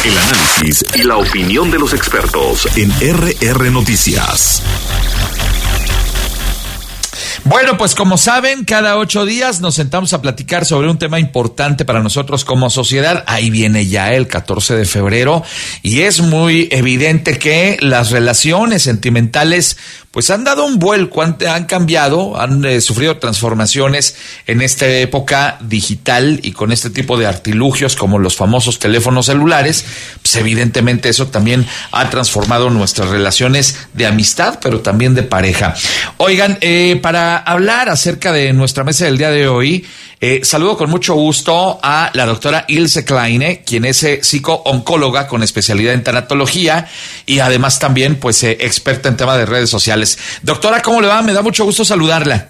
El análisis y la opinión de los expertos en RR Noticias. Bueno, pues como saben, cada 8 días nos sentamos a platicar sobre un tema importante para nosotros como sociedad. Ahí viene ya el 14 de febrero y es muy evidente que las relaciones sentimentales pues han dado un vuelco, han cambiado, han sufrido transformaciones en esta época digital y con este tipo de artilugios como los famosos teléfonos celulares. Pues evidentemente eso también ha transformado nuestras relaciones de amistad, pero también de pareja. Oigan, para hablar acerca de nuestra mesa del día de hoy, saludo con mucho gusto a la doctora Ilse Kleine, quien es psico-oncóloga con especialidad en tanatología y además también pues experta en tema de redes sociales. Doctora, ¿cómo le va? Me da mucho gusto saludarla.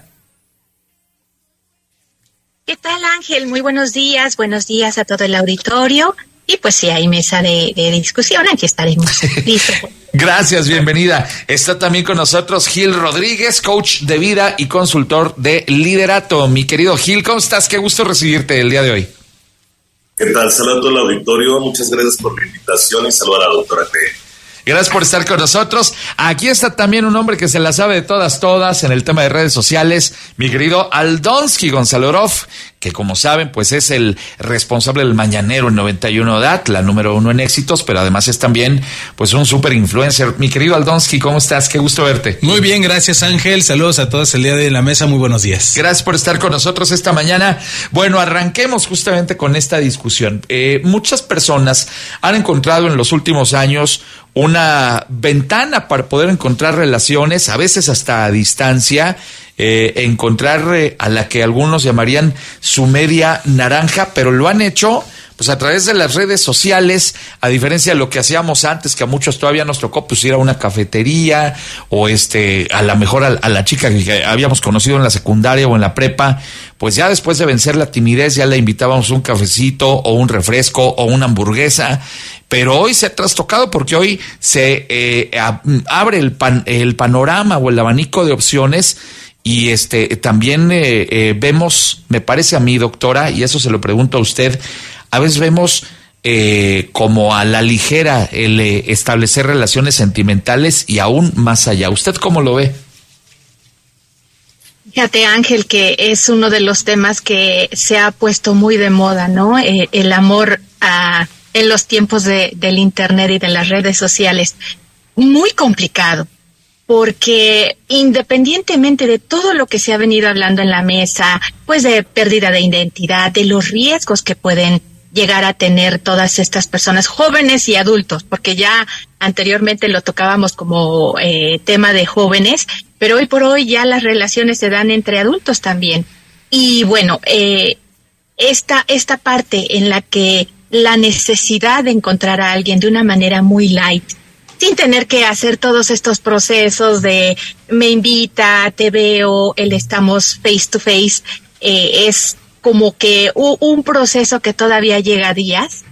¿Qué tal, Ángel? Muy buenos días a todo el auditorio. Y pues si hay mesa de discusión, aquí estaremos listos. Gracias, bienvenida. Está también con nosotros Gil Rodríguez, coach de vida y consultor de liderato. Mi querido Gil, ¿cómo estás? Qué gusto recibirte el día de hoy. ¿Qué tal? Saludos a todo el auditorio. Muchas gracias por la invitación y saludos a la doctora T. Gracias por estar con nosotros. Aquí está también un hombre que se la sabe de todas en el tema de redes sociales, mi querido Aldonsky Gonzalorov, que como saben, pues es el responsable del Mañanero en 91 DAT, la número 1 en éxitos, pero además es también pues un super influencer. Mi querido Aldonsky, ¿cómo estás? Qué gusto verte. Muy bien, gracias, Ángel. Saludos a todos el día de la mesa. Muy buenos días. Gracias por estar con nosotros esta mañana. Bueno, arranquemos justamente con esta discusión. Muchas personas han encontrado en los últimos años una ventana para poder encontrar relaciones, a veces hasta a distancia, encontrar a la que algunos llamarían su media naranja, pero lo han hecho pues a través de las redes sociales, a diferencia de lo que hacíamos antes, que a muchos todavía nos tocó pues ir a una cafetería o a lo mejor a la chica que habíamos conocido en la secundaria o en la prepa, pues ya después de vencer la timidez ya le invitábamos un cafecito o un refresco o una hamburguesa. Pero hoy se ha trastocado porque hoy se abre el panorama o el abanico de opciones y también vemos, me parece a mí, doctora, y eso se lo pregunto a usted, a veces vemos como a la ligera el establecer relaciones sentimentales y aún más allá. ¿Usted cómo lo ve? Fíjate, Ángel, que es uno de los temas que se ha puesto muy de moda, ¿no? El amor en los tiempos del internet y de las redes sociales. Muy complicado, porque independientemente de todo lo que se ha venido hablando en la mesa, pues de pérdida de identidad, de los riesgos que pueden llegar a tener todas estas personas, jóvenes y adultos, porque ya anteriormente lo tocábamos como tema de jóvenes, pero hoy por hoy ya las relaciones se dan entre adultos también. Y bueno, esta parte en la que la necesidad de encontrar a alguien de una manera muy light, sin tener que hacer todos estos procesos de me invita, te veo, estamos face to face, es como que un proceso que todavía llega a días,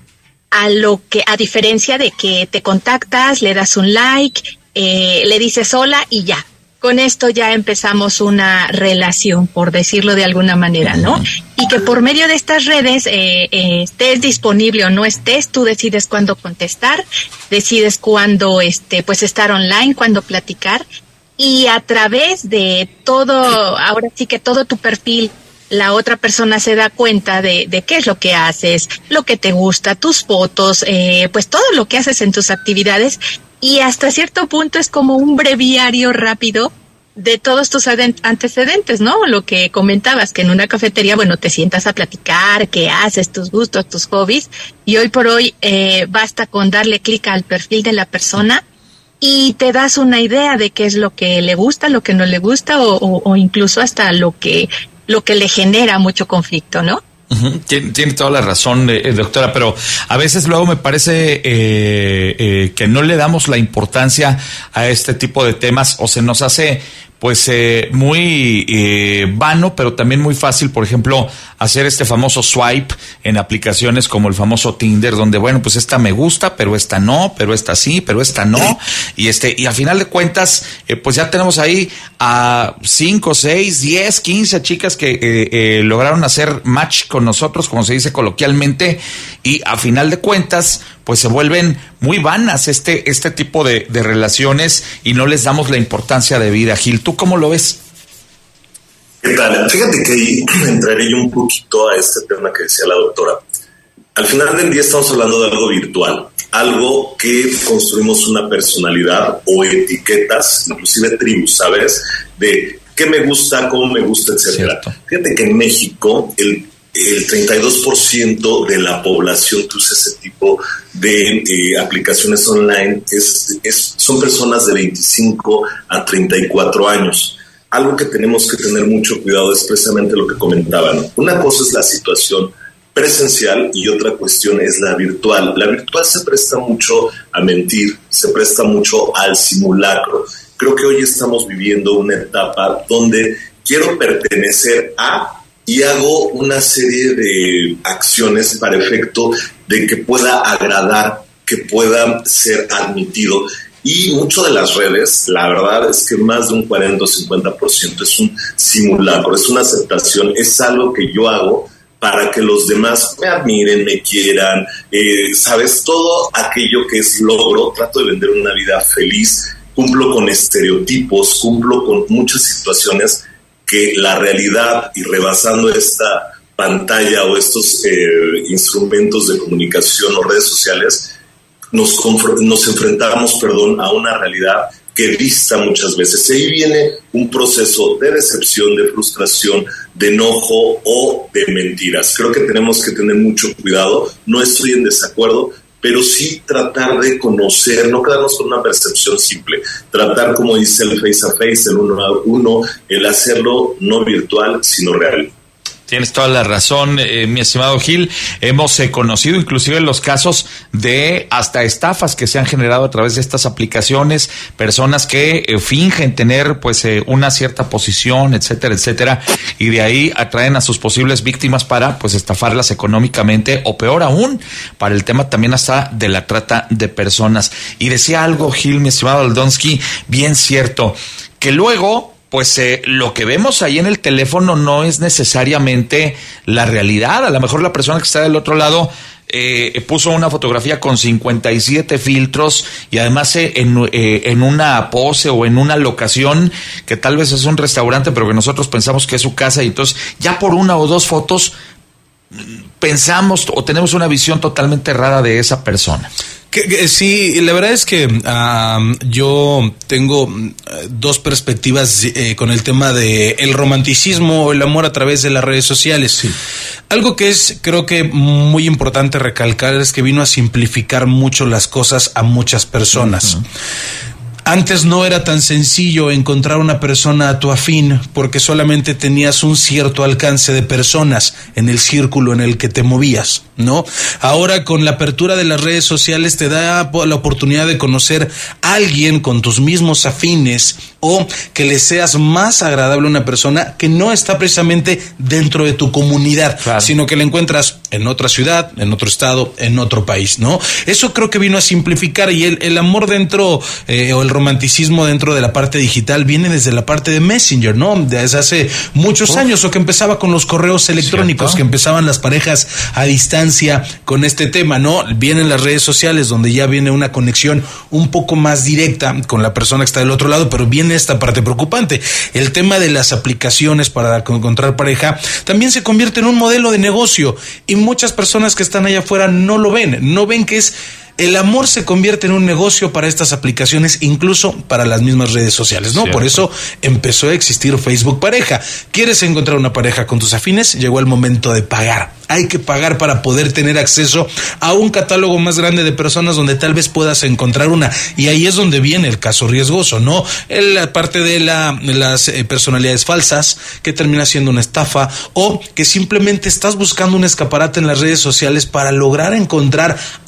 a diferencia de que te contactas, le das un like, le dices hola y ya. Con esto ya empezamos una relación, por decirlo de alguna manera, ¿no? Y que por medio de estas redes, estés disponible o no estés, tú decides cuándo contestar, decides cuándo, pues estar online, cuándo platicar. Y a través de todo, ahora sí que todo tu perfil, la otra persona se da cuenta de qué es lo que haces, lo que te gusta, tus fotos, pues todo lo que haces en tus actividades. Y hasta cierto punto es como un breviario rápido de todos tus antecedentes, ¿no? Lo que comentabas, que en una cafetería, bueno, te sientas a platicar, qué haces, tus gustos, tus hobbies, y hoy por hoy basta con darle clic al perfil de la persona y te das una idea de qué es lo que le gusta, lo que no le gusta, o incluso hasta lo que le genera mucho conflicto, ¿no? Tiene toda la razón, doctora, pero a veces luego me parece que no le damos la importancia a este tipo de temas o se nos hace pues muy vano, pero también muy fácil, por ejemplo, hacer este famoso swipe en aplicaciones como el famoso Tinder, donde, bueno, pues esta me gusta, pero esta no, pero esta sí, pero esta no, y al final de cuentas, pues ya tenemos ahí a 5, 6, 10, 15 chicas que lograron hacer match con nosotros, como se dice coloquialmente, y a final de cuentas, pues se vuelven muy vanas este tipo de relaciones y no les damos la importancia de vida. Gil, ¿tú cómo lo ves? ¿Qué tal? Fíjate que ahí entraré yo un poquito a este tema que decía la doctora. Al final del día estamos hablando de algo virtual, algo que construimos una personalidad o etiquetas, inclusive tribus, ¿sabes? De qué me gusta, cómo me gusta, etcétera. Fíjate que en México el 32% de la población que usa ese tipo de aplicaciones online son personas de 25 a 34 años. Algo que tenemos que tener mucho cuidado es precisamente lo que comentaban. Una cosa es la situación presencial y otra cuestión es la virtual. La virtual se presta mucho a mentir, se presta mucho al simulacro. Creo que hoy estamos viviendo una etapa donde quiero pertenecer a y hago una serie de acciones para efecto de que pueda agradar, que pueda ser admitido. Y mucho de las redes, la verdad es que más de un 40 o 50% es un simulacro, es una aceptación, es algo que yo hago para que los demás me admiren, me quieran, ¿sabes? Todo aquello que es logro, trato de vender una vida feliz, cumplo con estereotipos, cumplo con muchas situaciones que la realidad y rebasando esta pantalla o estos instrumentos de comunicación o redes sociales, nos enfrentamos a una realidad que dista muchas veces. Ahí viene un proceso de decepción, de frustración, de enojo o de mentiras. Creo que tenemos que tener mucho cuidado. No estoy en desacuerdo, pero sí tratar de conocer, no quedarnos con una percepción simple, tratar, como dice el face a face, el uno a uno, el hacerlo no virtual, sino real. Tienes toda la razón, mi estimado Gil. Hemos conocido inclusive los casos de hasta estafas que se han generado a través de estas aplicaciones, personas que fingen tener pues una cierta posición, etcétera, etcétera, y de ahí atraen a sus posibles víctimas para pues estafarlas económicamente o peor aún, para el tema también hasta de la trata de personas. Y decía algo, Gil, mi estimado Aldonsky, bien cierto, que luego pues lo que vemos ahí en el teléfono no es necesariamente la realidad. A lo mejor la persona que está del otro lado puso una fotografía con 57 filtros y además en una pose o en una locación que tal vez es un restaurante, pero que nosotros pensamos que es su casa, y entonces ya por una o dos fotos pensamos o tenemos una visión totalmente errada de esa persona. Sí, la verdad es que yo tengo dos perspectivas con el tema de el romanticismo o el amor a través de las redes sociales. Sí. Algo que es, creo que muy importante recalcar, es que vino a simplificar mucho las cosas a muchas personas. Uh-huh. Antes no era tan sencillo encontrar una persona a tu afín porque solamente tenías un cierto alcance de personas en el círculo en el que te movías, ¿no? Ahora con la apertura de las redes sociales te da la oportunidad de conocer a alguien con tus mismos afines o que le seas más agradable a una persona que no está precisamente dentro de tu comunidad, claro, sino que la encuentras en otra ciudad, en otro estado, en otro país, ¿no? Eso creo que vino a simplificar, y el amor dentro o el romanticismo dentro de la parte digital viene desde la parte de Messenger, ¿no? Desde hace muchos años, o que empezaba con los correos electrónicos, ¿cierto?, que empezaban las parejas a distancia con este tema, ¿no? Vienen las redes sociales donde ya viene una conexión un poco más directa con la persona que está del otro lado, pero viene esta parte preocupante. El tema de las aplicaciones para encontrar pareja también se convierte en un modelo de negocio, y muchas personas que están allá afuera no ven que es el amor se convierte en un negocio para estas aplicaciones, incluso para las mismas redes sociales, ¿no? Cierto. Por eso empezó a existir Facebook Pareja. ¿Quieres encontrar una pareja con tus afines? Llegó el momento de pagar. Hay que pagar para poder tener acceso a un catálogo más grande de personas donde tal vez puedas encontrar una. Y ahí es donde viene el caso riesgoso, ¿no? La parte de las personalidades falsas, que termina siendo una estafa, o que simplemente estás buscando un escaparate en las redes sociales para lograr encontrar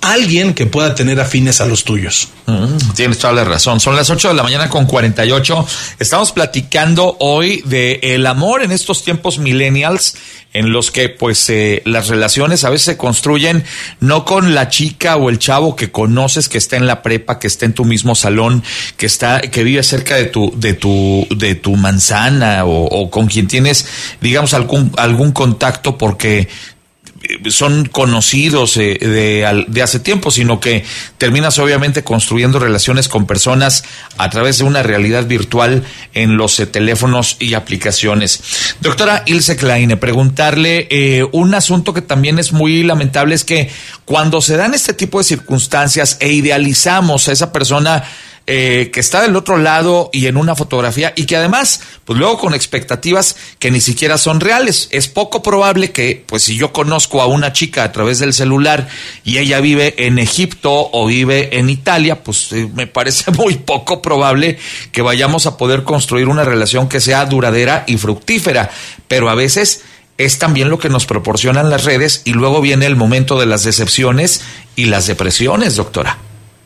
alguien que pueda tener afines a los tuyos. Tienes toda la razón. Son las 8:48 a.m. Estamos platicando hoy de el amor en estos tiempos millennials, en los que pues las relaciones a veces se construyen no con la chica o el chavo que conoces, que está en la prepa, que está en tu mismo salón, que vive cerca de tu manzana, o con quien tienes, digamos, algún contacto porque son conocidos de hace tiempo, sino que terminas obviamente construyendo relaciones con personas a través de una realidad virtual en los teléfonos y aplicaciones. Doctora Ilse Kleine, preguntarle un asunto que también es muy lamentable, es que cuando se dan este tipo de circunstancias e idealizamos a esa persona que está del otro lado y en una fotografía, y que además, pues luego con expectativas que ni siquiera son reales. Es poco probable que, pues si yo conozco a una chica a través del celular y ella vive en Egipto o vive en Italia, pues me parece muy poco probable que vayamos a poder construir una relación que sea duradera y fructífera. Pero a veces es también lo que nos proporcionan las redes, y luego viene el momento de las decepciones y las depresiones, doctora.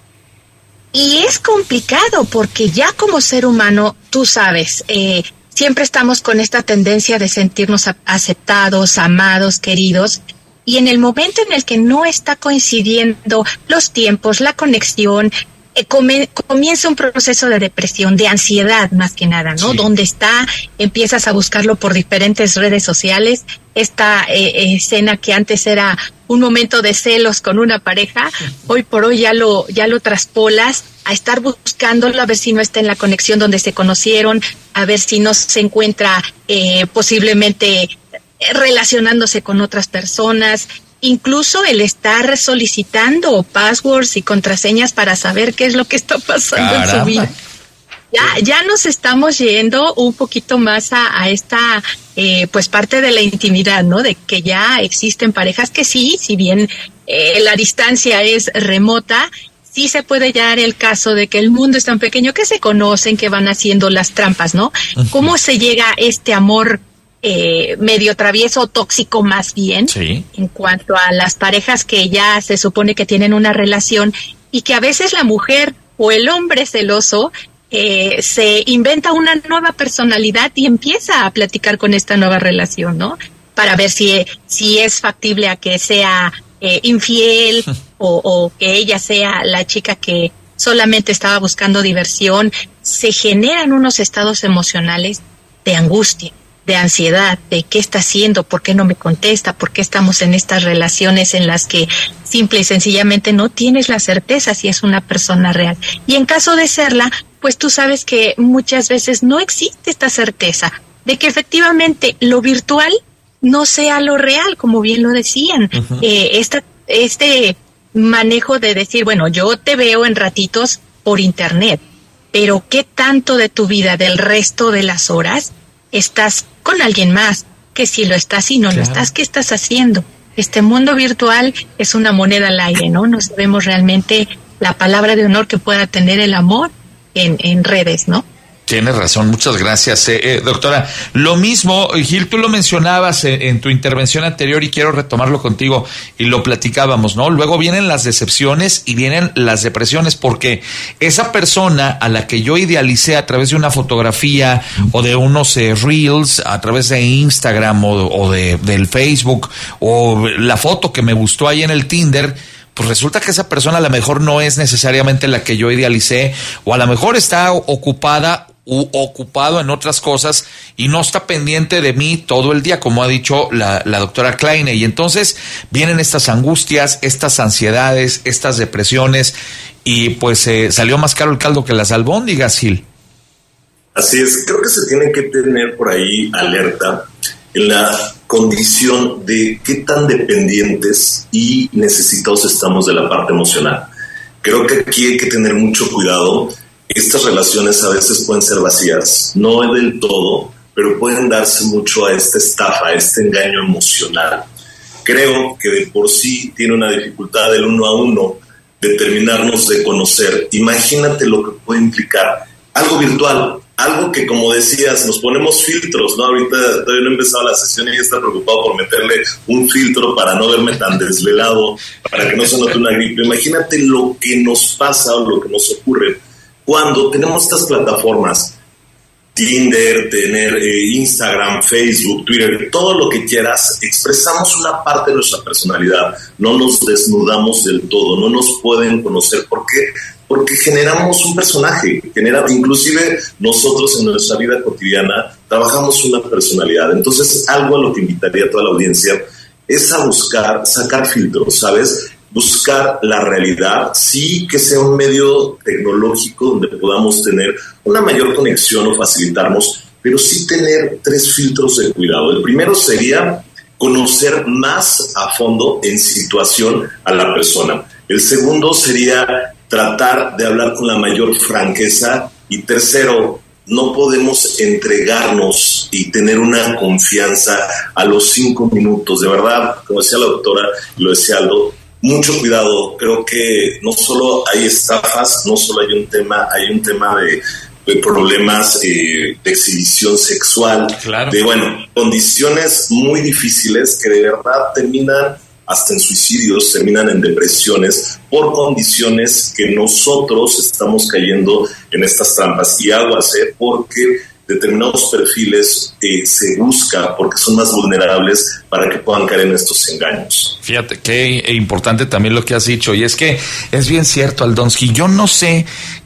Y es complicado porque ya como ser humano, tú sabes, siempre estamos con esta tendencia de sentirnos aceptados, amados, queridos, y en el momento en el que no está coincidiendo los tiempos, la conexión, comienza un proceso de depresión, de ansiedad más que nada, ¿no? Sí. Donde empiezas a buscarlo por diferentes redes sociales. Esta escena que antes era un momento de celos con una pareja, hoy por hoy ya lo traspolas a estar buscándolo, a ver si no está en la conexión donde se conocieron, a ver si no se encuentra posiblemente relacionándose con otras personas. Incluso el estar solicitando passwords y contraseñas para saber qué es lo que está pasando en su vida. Ya nos estamos yendo un poquito más a esta pues parte de la intimidad, ¿no? De que ya existen parejas que sí, si bien la distancia es remota, sí se puede dar el caso de que el mundo es tan pequeño que se conocen, que van haciendo las trampas, ¿no? Uh-huh. ¿Cómo se llega a este amor medio travieso o tóxico más bien? Sí. En cuanto a las parejas que ya se supone que tienen una relación, y que a veces la mujer o el hombre celoso se inventa una nueva personalidad y empieza a platicar con esta nueva relación, ¿no? Para ver si es factible a que sea infiel o que ella sea la chica que solamente estaba buscando diversión. Se generan unos estados emocionales de angustia, de ansiedad, de qué está haciendo, por qué no me contesta, por qué estamos en estas relaciones en las que simple y sencillamente no tienes la certeza si es una persona real. Y en caso de serla, pues tú sabes que muchas veces no existe esta certeza de que efectivamente lo virtual no sea lo real, como bien lo decían. Uh-huh. Este manejo de decir, bueno, yo te veo en ratitos por internet, pero ¿qué tanto de tu vida, del resto de las horas, estás con alguien más? Que si lo estás y no lo estás, ¿qué estás haciendo? Este mundo virtual es una moneda al aire, ¿no? No sabemos realmente la palabra de honor que pueda tener el amor en redes, ¿no? Tienes razón, muchas gracias, doctora. Lo mismo, Gil, tú lo mencionabas en tu intervención anterior y quiero retomarlo contigo, y lo platicábamos, ¿no? Luego vienen las decepciones y vienen las depresiones, porque esa persona a la que yo idealicé a través de una fotografía o de unos reels, a través de Instagram o del Facebook, o la foto que me gustó ahí en el Tinder, pues resulta que esa persona a lo mejor no es necesariamente la que yo idealicé, o a lo mejor está ocupada u ocupado en otras cosas y no está pendiente de mí todo el día, como ha dicho la doctora Kleine. Y entonces vienen estas angustias, estas ansiedades, estas depresiones, y pues salió más caro el caldo que las albóndigas, Gil. Así es, creo que se tiene que tener por ahí alerta en la condición de qué tan dependientes y necesitados estamos de la parte emocional. Creo que aquí hay que tener mucho cuidado. Estas relaciones a veces pueden ser vacías, no del todo, pero pueden darse mucho a esta estafa, a este engaño emocional. Creo que de por sí tiene una dificultad del 1 a 1 de terminarnos de conocer. Imagínate lo que puede implicar algo virtual, algo que, como decías, nos ponemos filtros, ¿no? Ahorita todavía no he empezado la sesión y ya está preocupado por meterle un filtro para no verme tan desvelado, para que no se note una gripe. Imagínate lo que nos pasa o lo que nos ocurre cuando tenemos estas plataformas, Tinder, tener Instagram, Facebook, Twitter, todo lo que quieras, expresamos una parte de nuestra personalidad, no nos desnudamos del todo, no nos pueden conocer. ¿Por qué? Porque generamos un personaje, inclusive nosotros en nuestra vida cotidiana trabajamos una personalidad. Entonces, algo a lo que invitaría a toda la audiencia es a buscar, sacar filtros, ¿sabes? Buscar la realidad, sí, que sea un medio tecnológico donde podamos tener una mayor conexión o facilitarnos, pero sí tener 3 filtros de cuidado. El primero sería conocer más a fondo en situación a la persona. El segundo sería tratar de hablar con la mayor franqueza. Y tercero, no podemos entregarnos y tener una confianza a los 5 minutos. De verdad, como decía la doctora, lo decía Aldo, mucho cuidado. Creo que no solo hay estafas, no solo hay un tema de problemas de exhibición sexual, claro, de condiciones muy difíciles que de verdad terminan hasta en suicidios, terminan en depresiones por condiciones que nosotros estamos cayendo en estas trampas. Y aguas, porque determinados perfiles se busca porque son más vulnerables para que puedan caer en estos engaños. Fíjate qué importante también lo que has dicho, y es que es bien cierto, Aldonsky. Yo no sé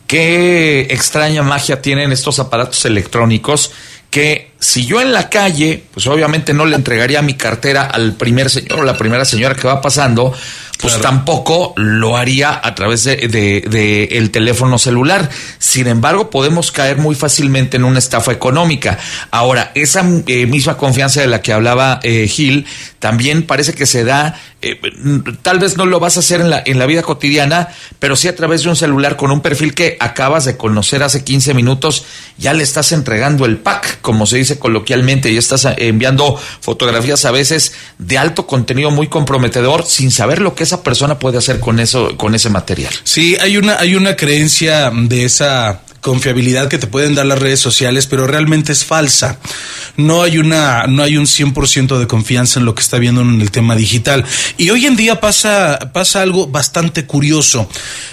qué extraña magia tienen estos aparatos electrónicos que si yo en la calle, pues obviamente no le entregaría mi cartera al primer señor o la primera señora que va pasando, pues claro, tampoco lo haría a través de el teléfono celular. Sin embargo, podemos caer muy fácilmente en una estafa económica. Ahora, esa misma confianza de la que hablaba Gil, también parece que se da, tal vez no lo vas a hacer en la vida cotidiana, pero sí a través de un celular con un perfil que acabas de conocer hace 15 minutos, ya le estás entregando el pack, como se dice coloquialmente, y estás enviando fotografías a veces de alto contenido muy comprometedor sin saber lo que esa persona puede hacer con eso, con ese material. Sí, hay una creencia de esa confiabilidad que te pueden dar las redes sociales, pero realmente es falsa. No hay un 100% de confianza en lo que está viendo en el tema digital. Y hoy en día pasa algo bastante curioso.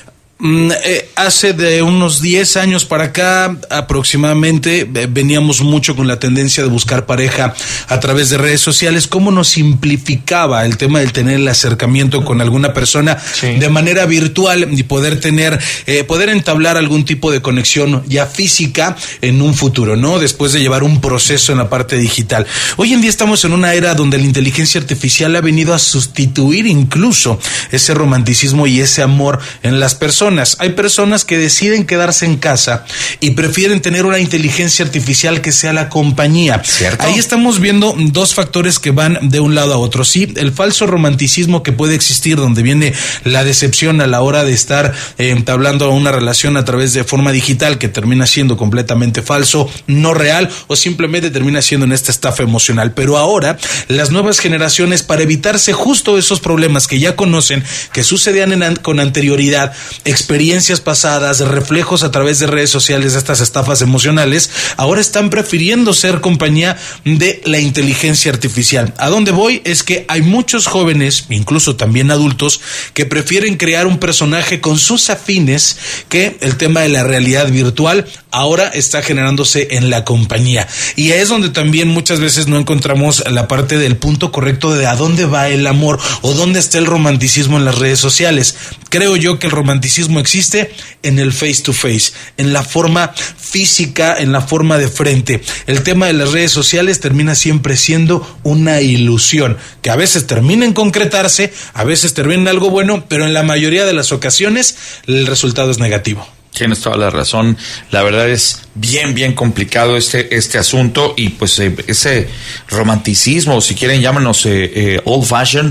Hace de unos 10 años para acá aproximadamente veníamos mucho con la tendencia de buscar pareja a través de redes sociales. Cómo nos simplificaba el tema del tener el acercamiento con alguna persona, sí, de manera virtual, y poder entablar algún tipo de conexión ya física en un futuro, ¿no? Después de llevar un proceso en la parte digital. Hoy en día estamos en una era donde la inteligencia artificial ha venido a sustituir incluso ese romanticismo y ese amor en las personas. Hay personas que deciden quedarse en casa y prefieren tener una inteligencia artificial que sea la compañía. ¿Cierto? Ahí estamos viendo 2 factores que van de un lado a otro. Sí, el falso romanticismo que puede existir, donde viene la decepción a la hora de estar entablando una relación a través de forma digital, que termina siendo completamente falso, no real, o simplemente termina siendo en esta estafa emocional. Pero ahora, las nuevas generaciones, para evitarse justo esos problemas que ya conocen, que sucedían con anterioridad, experiencias pasadas, reflejos a través de redes sociales de estas estafas emocionales, ahora están prefiriendo ser compañía de la inteligencia artificial. ¿A dónde voy? Es que hay muchos jóvenes, incluso también adultos, que prefieren crear un personaje con sus afines que el tema de la realidad virtual ahora está generándose en la compañía. Y es donde también muchas veces no encontramos la parte del punto correcto de a dónde va el amor o dónde está el romanticismo en las redes sociales. Creo yo que el romanticismo existe en el face to face, en la forma física, en la forma de frente. El tema de las redes sociales termina siempre siendo una ilusión, que a veces termina en concretarse, a veces termina en algo bueno, pero en la mayoría de las ocasiones el resultado es negativo. Tienes toda la razón. La verdad es bien complicado este asunto, y pues ese romanticismo, si quieren llámanos old fashion,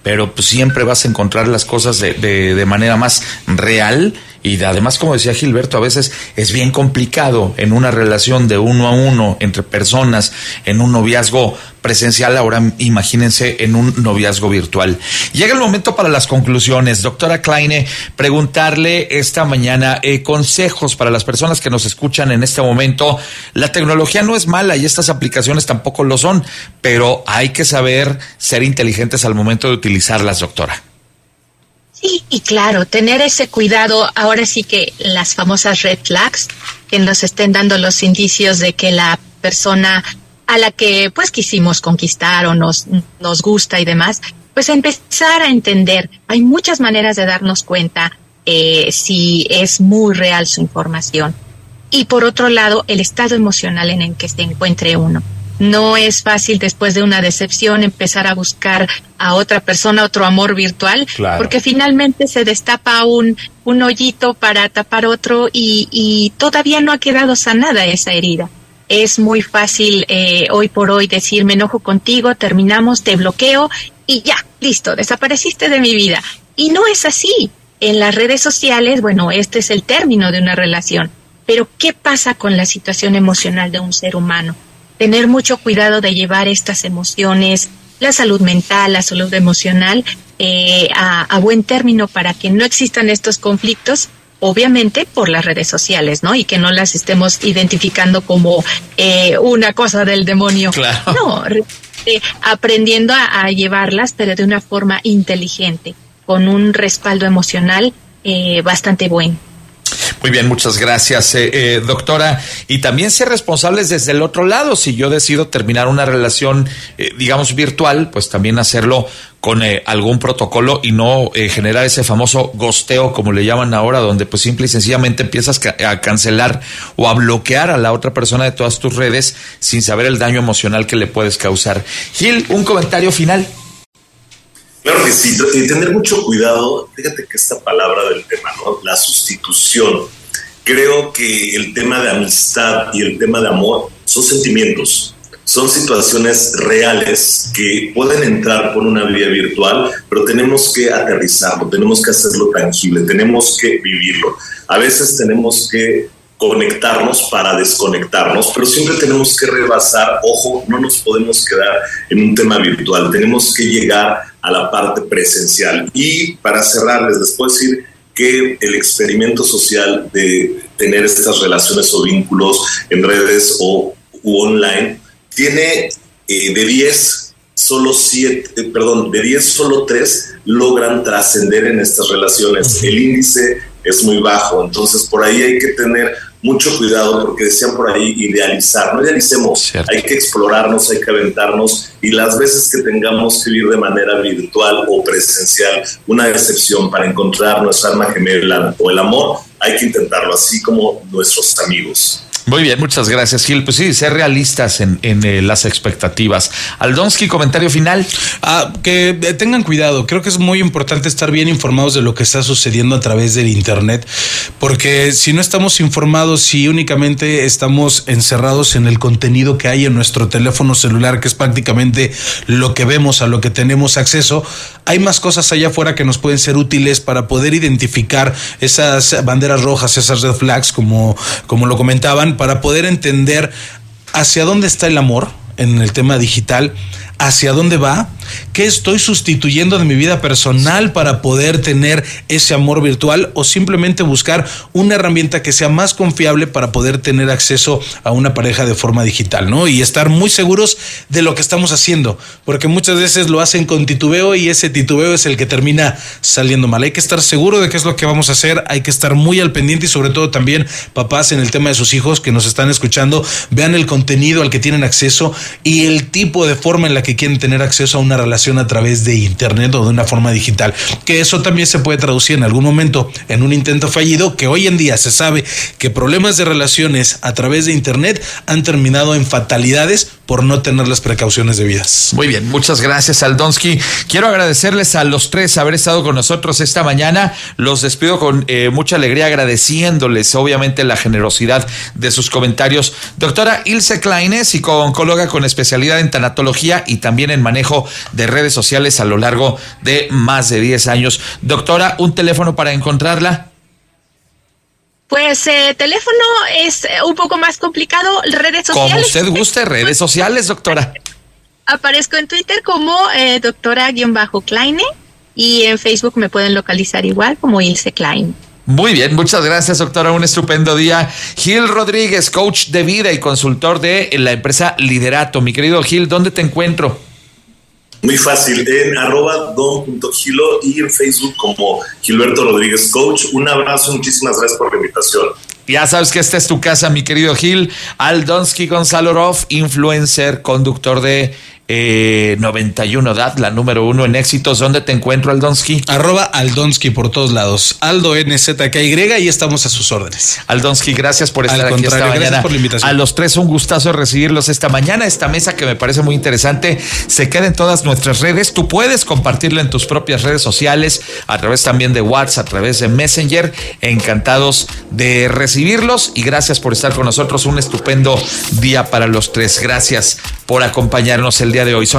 pero pues siempre vas a encontrar las cosas de manera más real. Y además, como decía Gilberto, a veces es bien complicado en una relación de uno a uno entre personas, en un noviazgo presencial, ahora imagínense en un noviazgo virtual. Llega el momento para las conclusiones. Doctora Kleine, preguntarle esta mañana consejos para las personas que nos escuchan en este momento. La tecnología no es mala y estas aplicaciones tampoco lo son, pero hay que saber ser inteligentes al momento de utilizarlas, doctora. Sí, y claro, tener ese cuidado, ahora sí que las famosas red flags, que nos estén dando los indicios de que la persona a la que pues quisimos conquistar o nos gusta y demás, pues empezar a entender. Hay muchas maneras de darnos cuenta si es muy real su información. Y por otro lado, el estado emocional en el que se encuentre uno. No es fácil después de una decepción empezar a buscar a otra persona, otro amor virtual, claro, porque finalmente se destapa un hoyito para tapar otro y todavía no ha quedado sanada esa herida. Es muy fácil hoy por hoy decir me enojo contigo, terminamos, te bloqueo y ya, listo, desapareciste de mi vida. Y no es así. En las redes sociales, bueno, este es el término de una relación, pero ¿qué pasa con la situación emocional de un ser humano? Tener mucho cuidado de llevar estas emociones, la salud mental, la salud emocional, a buen término para que no existan estos conflictos, obviamente por las redes sociales, ¿no? Y que no las estemos identificando como una cosa del demonio. Claro. No, aprendiendo a llevarlas, pero de una forma inteligente, con un respaldo emocional bastante bueno. Muy bien, muchas gracias, doctora. Y también ser responsables desde el otro lado. Si yo decido terminar una relación, digamos, virtual, pues también hacerlo con algún protocolo y no generar ese famoso gosteo, como le llaman ahora, donde pues simple y sencillamente empiezas a cancelar o a bloquear a la otra persona de todas tus redes sin saber el daño emocional que le puedes causar. Gil, un comentario final. Claro que sí, tener mucho cuidado. Fíjate que esta palabra del tema, ¿no? La sustitución. Creo que el tema de amistad y el tema de amor son sentimientos, son situaciones reales que pueden entrar por una vía virtual, pero tenemos que aterrizarlo, tenemos que hacerlo tangible, tenemos que vivirlo. A veces tenemos que conectarnos para desconectarnos, pero siempre tenemos que rebasar, ojo, no nos podemos quedar en un tema virtual, tenemos que llegar a la parte presencial. Y para cerrarles, les puedo decir que el experimento social de tener estas relaciones o vínculos en redes u online tiene de 10 solo 3 logran trascender en estas relaciones. El índice es muy bajo, entonces por ahí hay que tener mucho cuidado, porque decían por ahí idealizar, no idealicemos, cierto, hay que explorarnos, hay que aventarnos, y las veces que tengamos que vivir de manera virtual o presencial una decepción para encontrar nuestra alma gemela o el amor, hay que intentarlo, así como nuestros amigos. Muy bien, muchas gracias, Gil. Pues sí, ser realistas en las expectativas. Aldonsky, comentario final. Que tengan cuidado. Creo que es muy importante estar bien informados de lo que está sucediendo a través del internet, porque si no estamos informados, si únicamente estamos encerrados en el contenido que hay en nuestro teléfono celular, que es prácticamente lo que vemos, a lo que tenemos acceso, hay más cosas allá afuera que nos pueden ser útiles para poder identificar esas banderas rojas, esas red flags, como lo comentaban, para poder entender hacia dónde está el amor en el tema digital, hacia dónde va, qué estoy sustituyendo de mi vida personal para poder tener ese amor virtual, o simplemente buscar una herramienta que sea más confiable para poder tener acceso a una pareja de forma digital, ¿no? Y estar muy seguros de lo que estamos haciendo, porque muchas veces lo hacen con titubeo y ese titubeo es el que termina saliendo mal. Hay que estar seguro de qué es lo que vamos a hacer, hay que estar muy al pendiente, y sobre todo también papás, en el tema de sus hijos que nos están escuchando, vean el contenido al que tienen acceso y el tipo de forma en la que quieren tener acceso a una relación a través de internet o de una forma digital, que eso también se puede traducir en algún momento en un intento fallido, que hoy en día se sabe que problemas de relaciones a través de internet han terminado en fatalidades por no tener las precauciones debidas. Muy bien, muchas gracias, Aldonsky. Quiero agradecerles a los tres haber estado con nosotros esta mañana. Los despido con mucha alegría, agradeciéndoles obviamente la generosidad de sus comentarios. Doctora Ilse Kleine, psico-oncóloga con especialidad en tanatología y también en manejo de redes sociales a lo largo de más de 10 años. Doctora, ¿un teléfono para encontrarla? Pues teléfono es un poco más complicado, redes sociales. Como usted guste, redes sociales, doctora. Aparezco en Twitter como doctora-Kleine y en Facebook me pueden localizar igual como Ilse Kleine. Muy bien, muchas gracias, doctora. Un estupendo día. Gil Rodríguez, coach de vida y consultor de la empresa Liderato. Mi querido Gil, ¿dónde te encuentro? Muy fácil, en @don.gilo y en Facebook como Gilberto Rodríguez Coach. Un abrazo, muchísimas gracias por la invitación. Ya sabes que esta es tu casa, mi querido Gil. Aldonsky Gonzalo Roff, influencer, conductor de 91 DAT, la número 1 en éxitos. ¿Dónde te encuentro, Aldonsky? @Aldonsky por todos lados. Aldo NZKY y estamos a sus órdenes. Aldonsky, gracias por estar aquí esta mañana. Gracias por la invitación. A los tres un gustazo recibirlos esta mañana. Esta mesa que me parece muy interesante se queda en todas nuestras redes. Tú puedes compartirla en tus propias redes sociales, a través también de WhatsApp, a través de Messenger. Encantados de recibirlos y gracias por estar con nosotros. Un estupendo día para los tres. Gracias por acompañarnos el día de hoy.